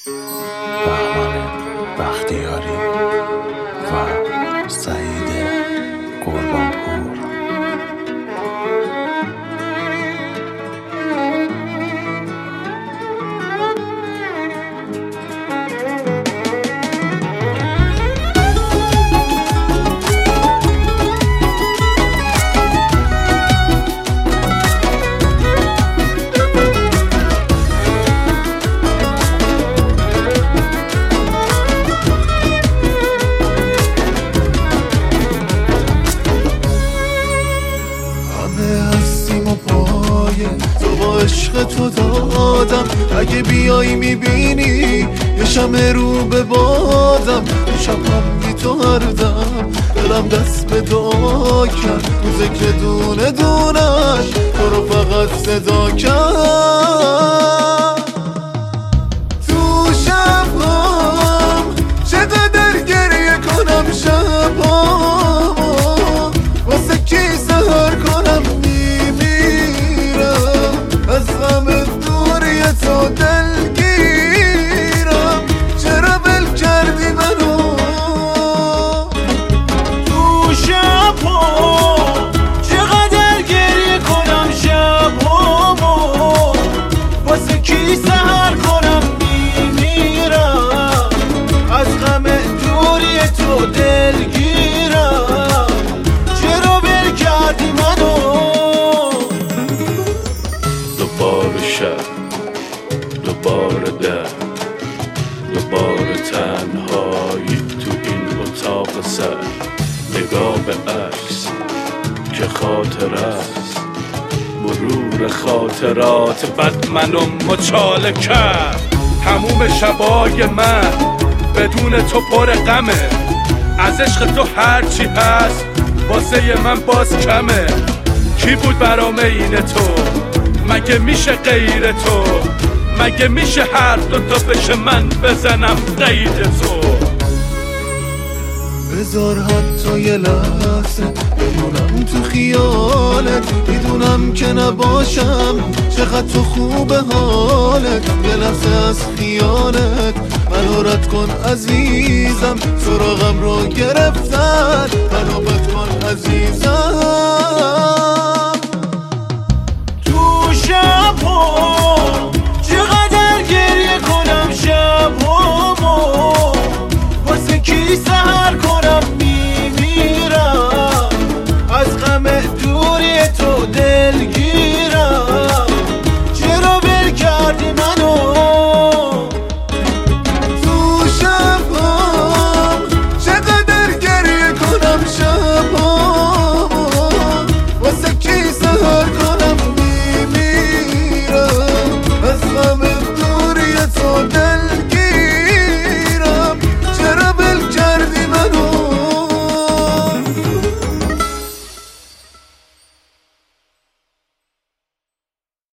بهمن بختیاری و سعید قربانپور. تو با عشق تو دادم، اگه بیایی میبینی یه شمع رو به بادم، شبم بی تو هر دم دلم دست به دعا کرد، تو ذکر دونه دونش تو رو فقط صدا کرد. تو شبم چقدر گریه کنم، شبم واسه کی سهر کنم، از غم دوری تو دلگیرم، چرا بل کردی منو؟ تو شب‌ها چقدر گریه کنم، شب‌هامو واسه کی سهر کنم، میمیرم از غم دوری تو دلگیرم، چرا بل کردی منو؟ دوباره شب، دوباره در، دوباره تنهایی تو این اتاق سر، نگاه به عکس که خاطر است، مرور خاطرات بد منو مچاله کرد. تموم شبای من بدون تو پر غمه، از عشق تو هرچی هست واسه من باز کمه. کی بود برام این تو؟ مگه میشه غیر تو؟ مگه میشه هر دوتا بشه من بزنم غیر تو؟ بذار حتی یه لحظه بمونم تو خیالت، میدونم که نباشم چقدر تو خوبه حالت، یه لحظه از خیالت منو رد کن عزیزم، سراغم رو گرفتن منو بد کن عزیزم. شب‌ها